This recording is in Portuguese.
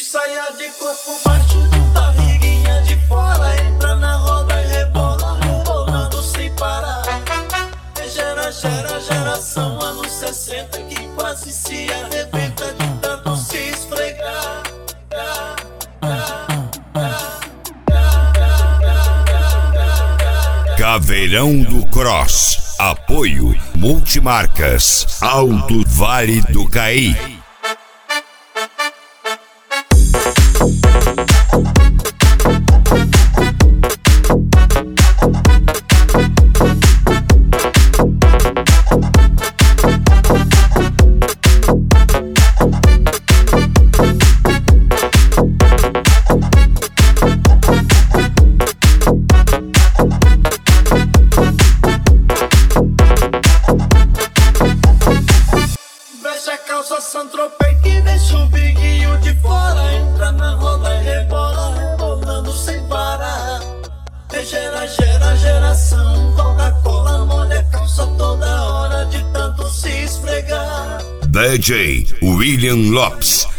saia de corpo baixo, de barriguinha de fora. Entra na roda e rebola, rebolando sem parar. Geração anos 60 que quase se arrebenta de tanto se esfregar. Caveirão do Cross. Apoio Multimarcas. Alto Vale do Caí. Calça Saint-Tropez que deixa o biguinho de fora. Entra na roda e rebola, rebolando sem parar. Geração Coca-Cola molha a calça toda hora de tanto se esfregar. DJ William Lopes.